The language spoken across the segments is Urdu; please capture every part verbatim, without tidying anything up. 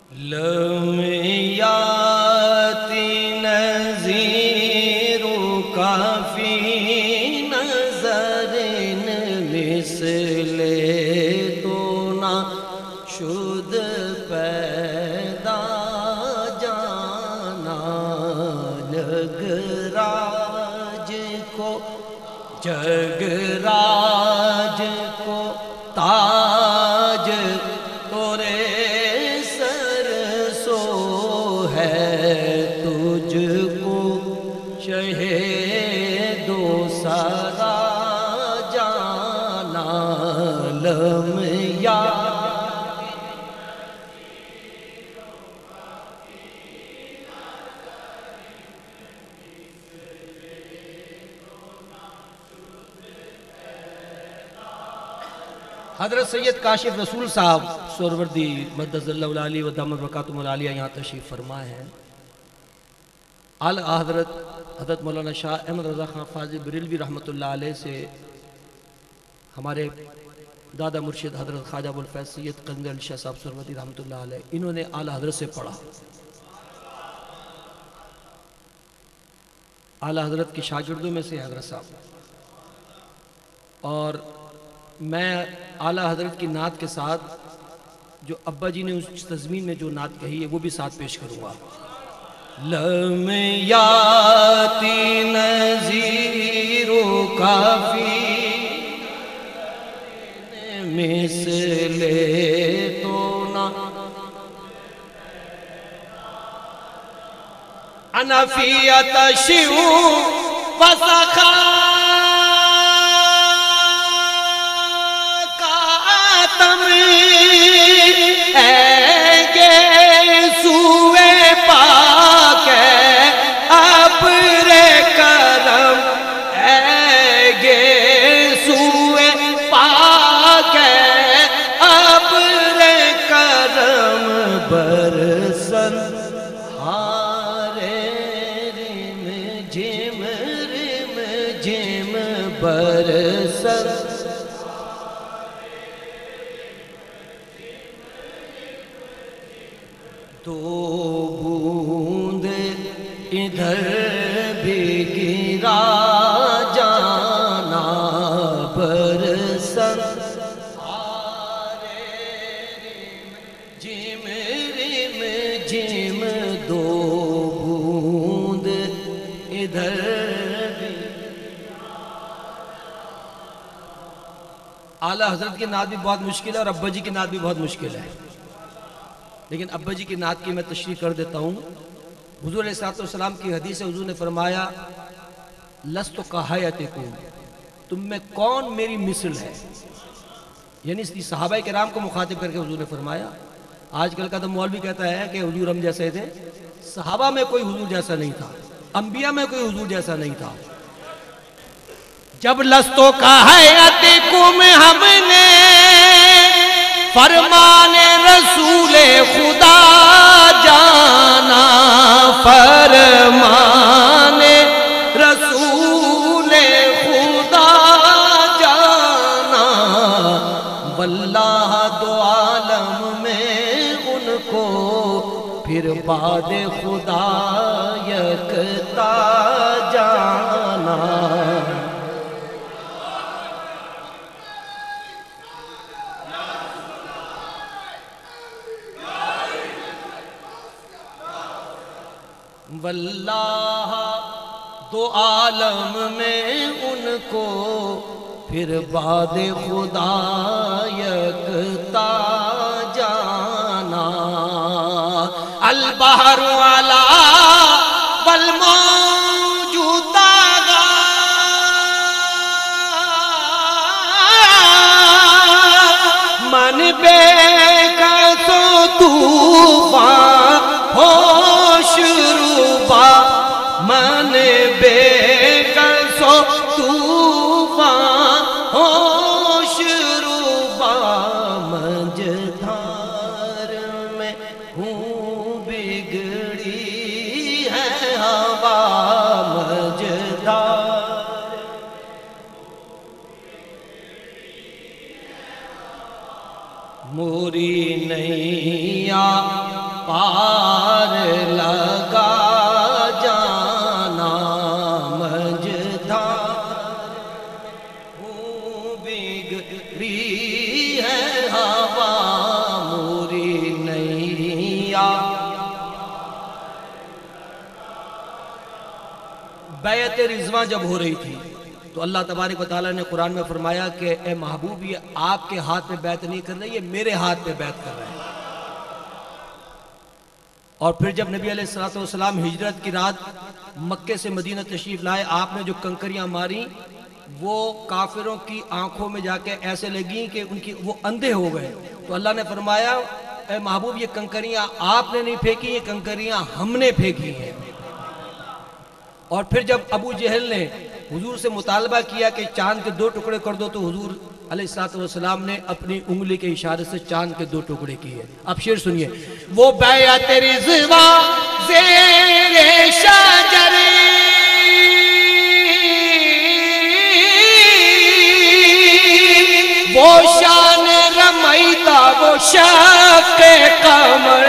لم یاتی نظیر کافی نظر مثل تو نہ شد پیدا جانا جگ راج کو جگ راج کو تاج تورے سر سو ہے تجھ کو شہید و سرا جانا لم یا حضرت سید کاشف رسول صاحب سوروردی مدد اللہ علیہ و دامت برکاتہم العالیہ یہاں تشریف فرمائے ہیں۔ اعلیٰ حضرت حضرت مولانا شاہ احمد رضا خان فاضل بریلوی رحمۃ اللہ علیہ سے ہمارے دادا مرشد حضرت خواجہ ابوالفیض سید قندیل علی شاہ صاحب سوروردی رحمۃ اللہ علیہ انہوں نے اعلیٰ حضرت سے پڑھا۔ اعلیٰ حضرت کے شاگردوں میں سے حضرت صاحب اور میں اعلیٰ حضرت کی نعت کے ساتھ جو ابا جی نے اس تضمین میں جو نعت کہی ہے وہ بھی ساتھ پیش کروں گا۔ لم یاتی نظیر کافی مثل تو نہ انا فی اتشیو وسخا برسن ہارے رم جم رم جم برسن دو بوند ادھر بھی گرا جانا برسن جم دو بوند ادھر بھی۔ اعلیٰ حضرت کی نعت بھی بہت مشکل ہے اور ابا جی کی نعت بھی بہت مشکل ہے، لیکن ابا جی کی نعت کی میں تشریح کر دیتا ہوں۔ حضور علیہ السلام کی حدیث ہے، حضور نے فرمایا لست کحیاتکم، تم میں کون میری مثل ہے، یعنی صحابہ کرام کو مخاطب کر کے حضور نے فرمایا۔ آج کل کا تو مولوی کہتا ہے کہ حضور ہم جیسے تھے، صحابہ میں کوئی حضور جیسا نہیں تھا، انبیاء میں کوئی حضور جیسا نہیں تھا۔ جب لستو کحیاتکم ہم نے فرمان رسول خدا جانا، فرمان رسول خدا جانا، واللہ دو عالم میں ان کو پھر بعد خدا یکتا جانا۔ واللہ دو عالم میں ان کو پھر بعد خدا یکتا جانا۔ البحر والا والموج طاغا، من بے کس و طوفان ہوش روبا، من بے کس و طوفان ہوش روبا، مجھدھار میں ہوں بگڑی ہے ہوا، مجھدھار موری نیا پار لگا جانا مجدار ہوں بگڑی ہے ہوا موری نیا. بیعت رضوان جب ہو رہی تھی تو اللہ تبارک و تعالیٰ نے قرآن میں فرمایا کہ اے محبوب یہ آپ کے ہاتھ میں بیعت نہیں کر رہے، یہ میرے ہاتھ میں بیعت کر رہے ہیں. اور پھر جب نبی علیہ السلام ہجرت کی رات مکے سے مدینہ تشریف لائے، آپ نے جو کنکریاں ماری وہ کافروں کی آنکھوں میں جا کے ایسے لگیں کہ ان کی وہ اندھے ہو گئے. تو اللہ نے فرمایا اے محبوب یہ کنکریاں آپ نے نہیں پھینکی، یہ کنکریاں ہم نے پھینکی ہیں. اور پھر جب ابو جہل نے حضور سے مطالبہ کیا کہ چاند کے دو ٹکڑے کر دو تو حضور علیہ السلام نے اپنی انگلی کے اشارے سے چاند کے دو ٹکڑے کیے. اب شعر سنیے. وہ بیعت رضوان زیر شجر وہ شان رمیتا وہ شق قمر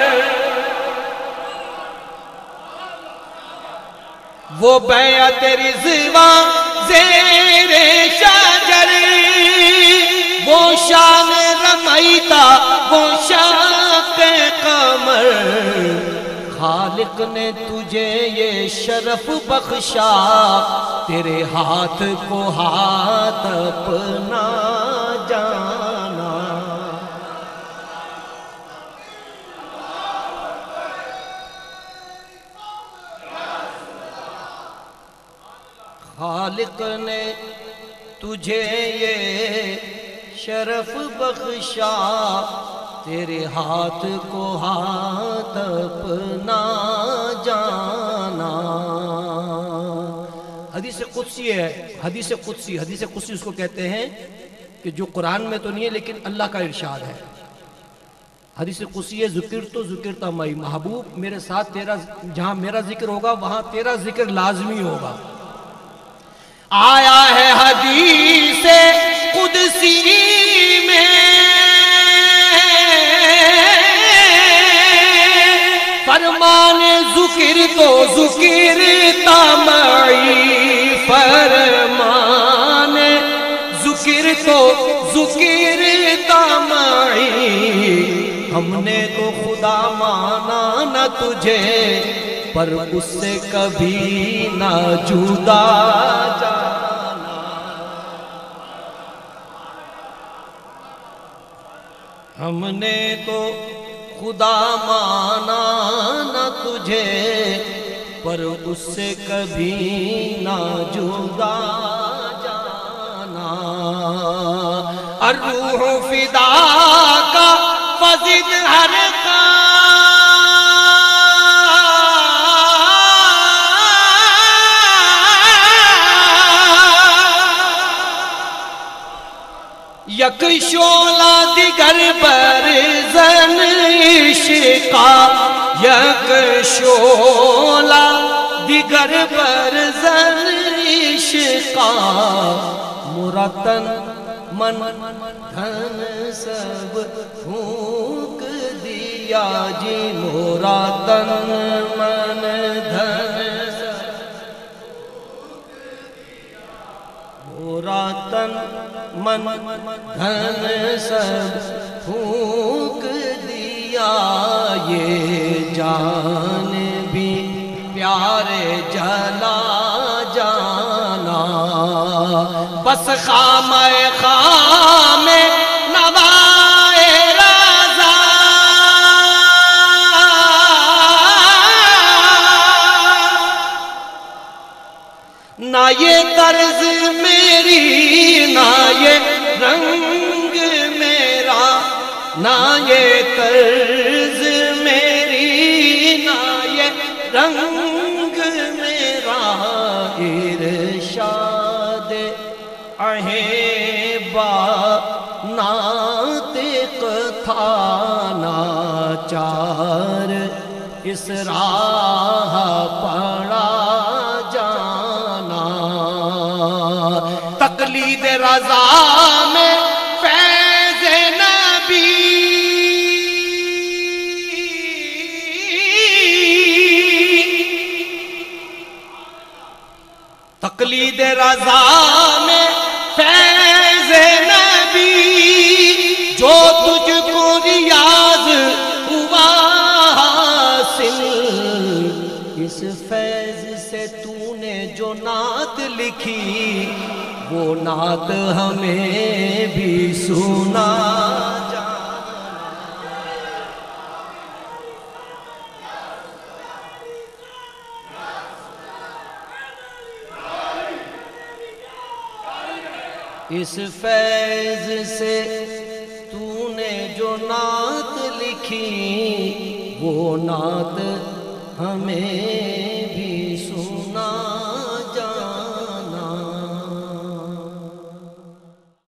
وہ بیعت رضوان زیر شجر وہ شان رمیتا وہ شق قمر. خالق نے تجھے یہ شرف بخشا تیرے ہاتھ کو ہاتھ اپنا جانا. خالق نے تجھے یہ شرف بخشا تیرے ہاتھ کو ہاتھ اپنا جانا. حدیث قدسی ہے، حدیث قدسی حدیث قدسی اس کو کہتے ہیں کہ جو قرآن میں تو نہیں ہے لیکن اللہ کا ارشاد ہے. حدیث قدسی ہے ذکر تو ذکر تمائی، محبوب میرے ساتھ تیرا جہاں میرا ذکر ہوگا وہاں تیرا ذکر لازمی ہوگا. آیا ہے حدیث قدسی میں فرمان ذکر تو ذکر تمائی، فرمان ذکر تو ذکر تمائی. ہم نے تو خدا مانا نہ تجھے پر اس سے کبھی نہ جدا جانا. ہم نے تو خدا مانا نہ تجھے پر اس سے کبھی نہ جدا جانا. الروح فدا کا فزد ہر کا یک شعلہ دیگر بر زن عشقا، یک شعلہ دیگر بر زن عشقا. مرتن من دھن سب پھونک دیا جی، مرتن من دھن مرتن من دھن سب پھونک دیا. یہ جان بھی پیارے جلا جانا. بس خام خام نوائے رضا نہ یہ طرز میری نہ یہ رنگ میرا، نہ یہ طرز میری نہ یہ رنگ میرا. ارشاد اہیبا ناطق تھا ناچار اس راہ پڑا جانا. تقلید رضا میں فیض نبی مرید رضا میں فیض نبی جو تجھ کو ریاض ہوا حاصل، اس فیض سے تو نے جو نعت لکھی وہ نعت ہمیں بھی سنا جانا۔ اس فیض سے تو نے جو نعت لکھی وہ نعت ہمیں بھی